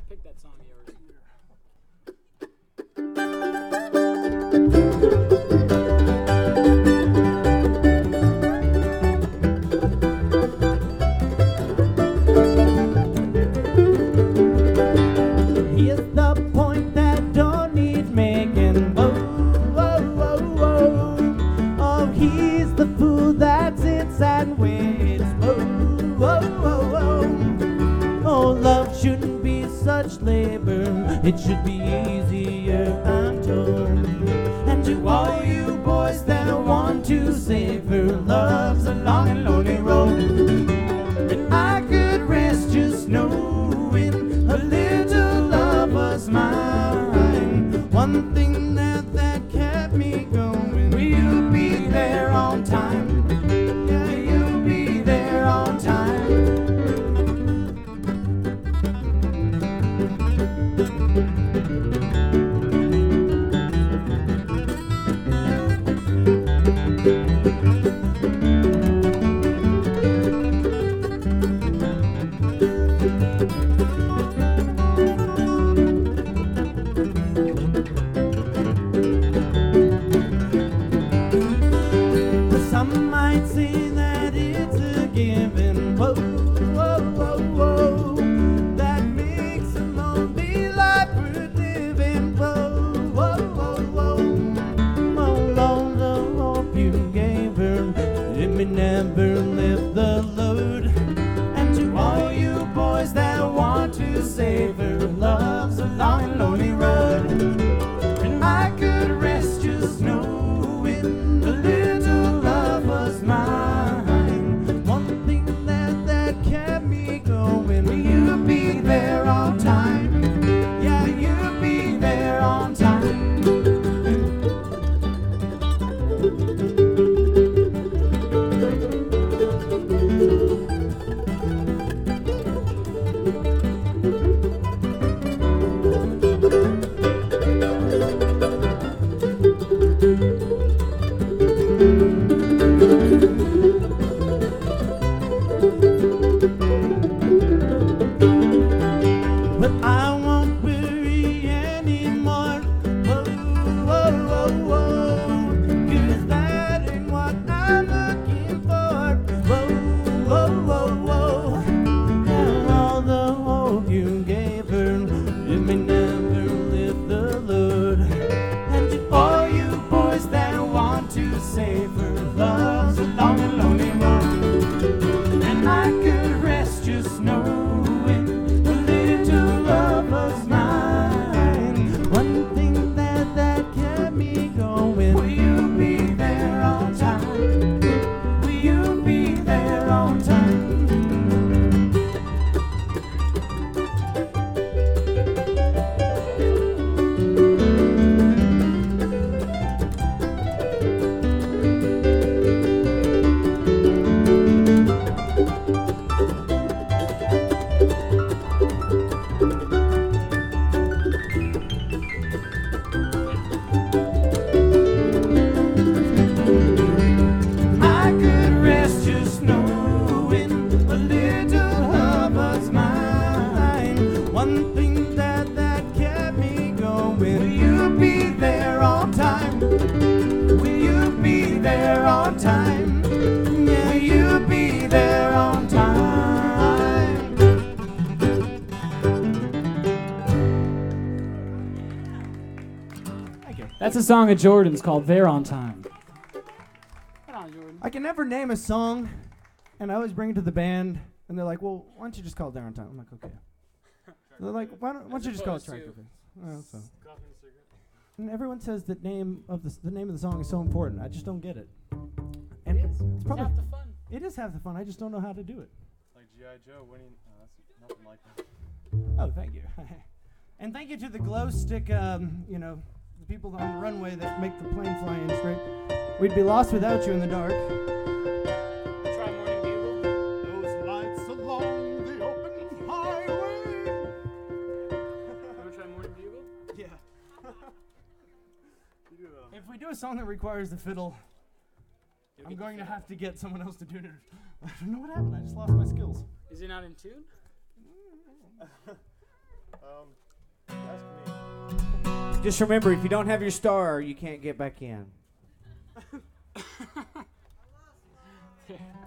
Pick that song of yours. Here's the point that don't need making. Whoa, whoa, whoa, whoa. Oh, he's the fool that sits and waits. Whoa, whoa, whoa, whoa. Oh, love shouldn't be such labor. It should be easier, I'm told. And to all you boys that want to save her, love's a long and lonely road. And I could rest just knowing a little love was mine. One thing that kept me going. Will you be there on time? Yeah, you'll be there on time. Some might say that it's a given. Whoa, whoa, whoa, whoa. That makes a lonely life worth living. Whoa, whoa, whoa, whoa. Oh, Lord, the hope you gave her, let me never lift the load. And to all you boys that want to save her, love's a long and lonely road. And I could rest just knowing a little love was mine. One thing that kept me going. Will you be there on time? Yeah, you'll be there on time. But I won't worry anymore. Whoa, whoa, whoa, whoa. 'Cause that ain't what I'm looking for. Whoa, whoa, whoa, whoa. And all the hope you gave her, let me never lift the load. And to all you boys that want to save her, love's a long and lonely road. And I could rest just knowing a little love was mine. One thing that kept me going. Will you be there on time? Will you be there on time? I could rest just knowing a little love was mine. One thing that kept me going. Will you be there on time? Will you be there on time? Yeah, you'll be there on time. Thank you. That's a song of Jordan's called "There on Time." Come on, Jordan. I can never name a song, and I always bring it to the band, and they're like, "Well, why don't you just call it There on Time?" I'm like, "Okay." They're like, "Why don't you just call it Tractor Beats?" So. And everyone says that the name of the song is so important. I just don't get it. And It is. it's It's probably half the fun. it is half the fun. I just don't know how to do it. Like G.I. Joe winning. That's nothing like that. Oh, thank you. And thank you to the glow stick, the people on the runway that make the plane fly in straight. We'd be lost without you in the dark. Try Morning Bugle. Those lights along the open highway. You wanna try Morning Bugle? Yeah. You do, If we do a song that requires the fiddle, I'm going to have to get someone else to do it. I don't know what happened. I just lost my skills. Is it not in tune? Just remember, if you don't have your star, you can't get back in.